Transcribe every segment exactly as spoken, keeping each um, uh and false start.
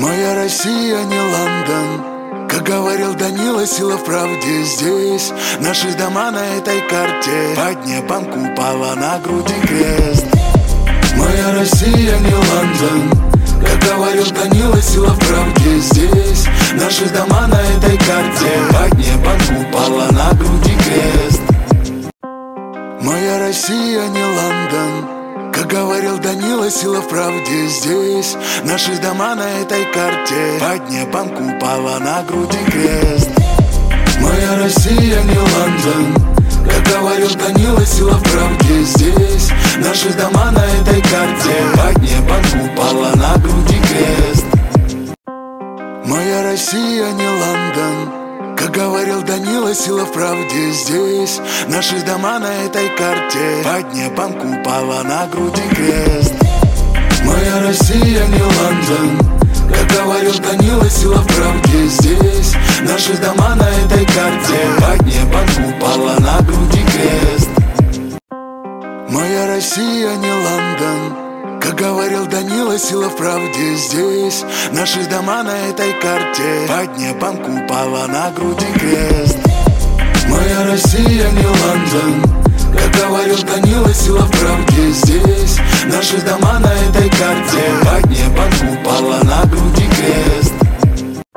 Моя Россия не Лондон, как говорил Данила, сила в правде здесь. Наши дома на этой карте, под небом купола, на груди крест. Моя Россия не Лондон, как говорил Данила, сила в правде здесь. Наши дома на этой карте, под небом купола, на груди крест. Моя Россия не Лондон, как говорил Данила, сила в правде здесь. Наши дома на этой карте, под небом купола, на груди крест. Моя Россия не Лондон, как говорил Данила, сила в правде здесь. Наши дома на этой карте, под небом купола, на груди крест. Моя Россия не Лондон, как говорил Данила, сила в правде здесь. Наши дома на этой карте, под небом купола, на груди крест. Моя Россия не Лондон, как говорил Данила, сила в правде здесь. Наши дома на этой карте, под небом купола, на груди крест. Моя Россия не Лондон, как говорил Данила, сила в правде здесь. Наши дома на этой карте, под небом купола, на груди крест. Моя Россия не Лондон, как говорил Данила, сила в правде здесь. Наши дома на этой карте, под небом купола, на груди крест.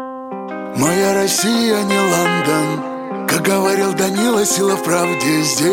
Моя Россия не Лондон, как говорил Данила, сила в правде здесь.